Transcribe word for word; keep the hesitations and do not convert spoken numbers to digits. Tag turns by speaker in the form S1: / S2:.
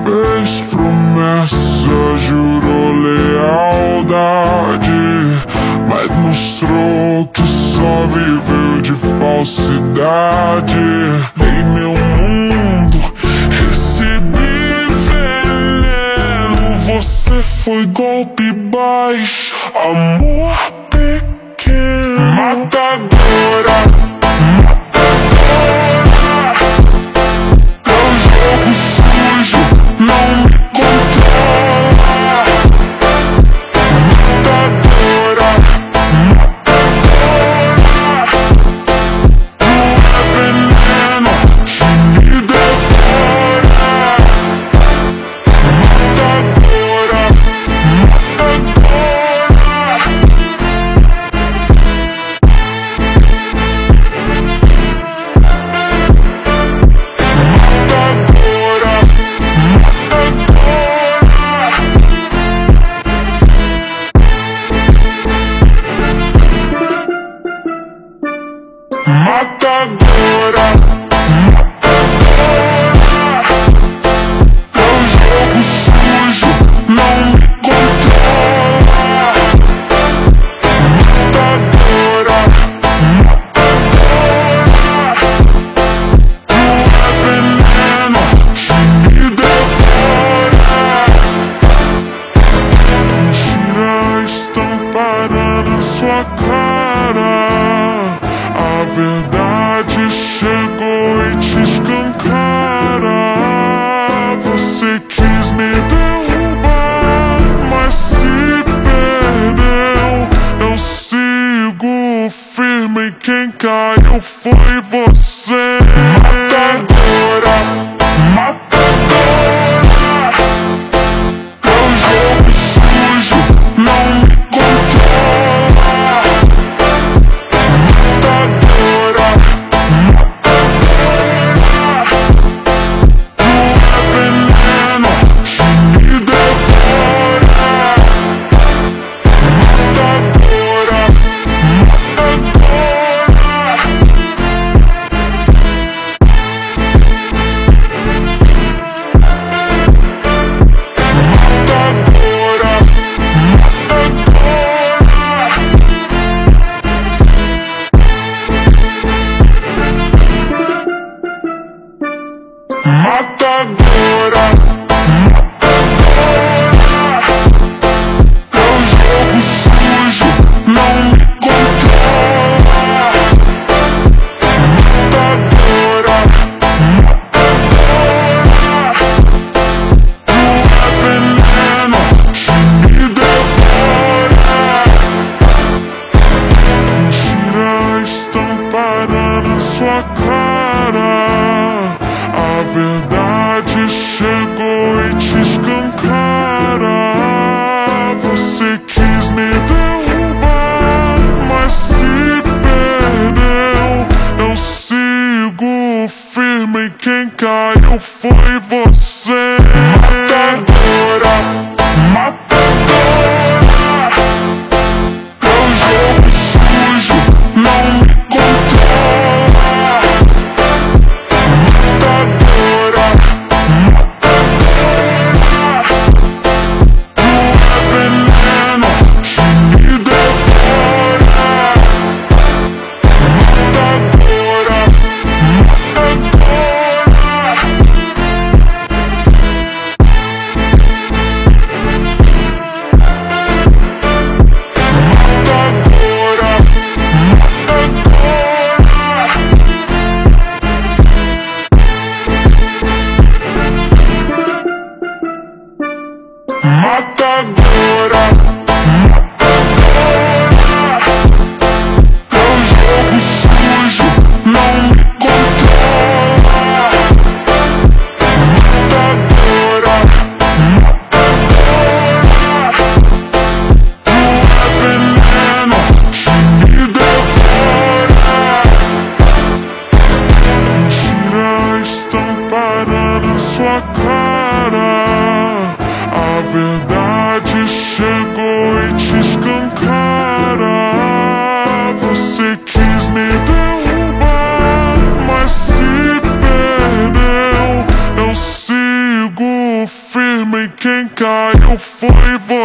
S1: fez promessa, jurou lealdade, mas mostrou que só viveu de falsidade. Em meu mundo recebi veneno, você foi golpe baixo, amor pequeno. Matadora, matadora, teu jogo sujo não me controla. Matadora, matadora, tu é veneno que me devora. Matadora, matadora, matadora, teu jogo sujo não me controla. Matadora, matadora, tu é veneno que me devora. Mentira estampada na sua cara, a verdade chegou e te escancara. Você quis me derrubar, mas se perdeu. Eu sigo firme e quem caiu foi você. Matadora, matadora, teu jogo sujo não me controla. Matadora, matadora, tu é veneno que me devora. Matadora, matadora, matadora, teu jogo sujo não me controla. Matadora, matadora, tu é veneno que me devora. Mentira estampada na sua cara, a verdade chegou e te escancara. Você quis me derrubar, mas se perdeu. Eu sigo firme e quem caiu foi você. Matadora, matadora, teu jogo sujo não me controla. Matadora, matadora, tu é veneno que me devora. Matadora, matadora, matadora, teu jogo sujo não me controla. Matadora, matadora, tu é veneno que me devora. Mentira estampada na sua cara, a verdade chegou e te escancara. Você quis me derrubar, mas se perdeu. Eu sigo caiu foi você.